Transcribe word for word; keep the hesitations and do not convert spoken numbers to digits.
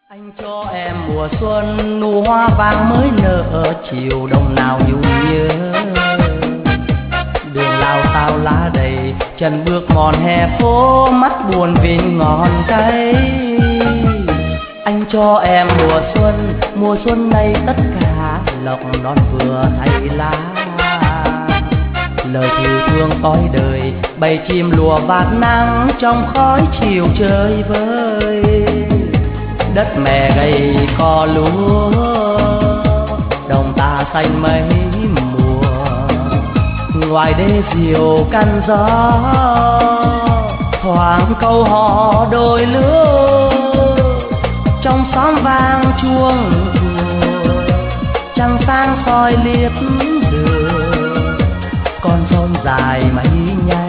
Anh cho em mùa xuân nụ hoa vàng mới nở, chiều đông nào nhung nhớ. Đường lao sao lá đầy, chân bước mòn hè phố, mắt buồn vì ngọn cây. Anh cho em mùa xuân, mùa xuân này tất cả lộc non vừa thay lá. Lời thư thương cõi đời, bầy chim lùa vạt nắng trong khói chiều chơi vơi. Đất mẹ gầy cò lúa, đồng ta xanh mấy mùa. Ngoài đê diều căn gió, thoáng câu hò đôi lứa. Trong xóm vang chuông chùa, trăng sáng soi liếc đường. Con sông dài mấy nhánh